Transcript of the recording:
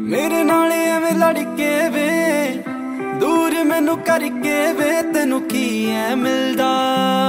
मेरे नाल एवें लड़ के वे दूर मैनू करके वे तेनू की है मिलदा।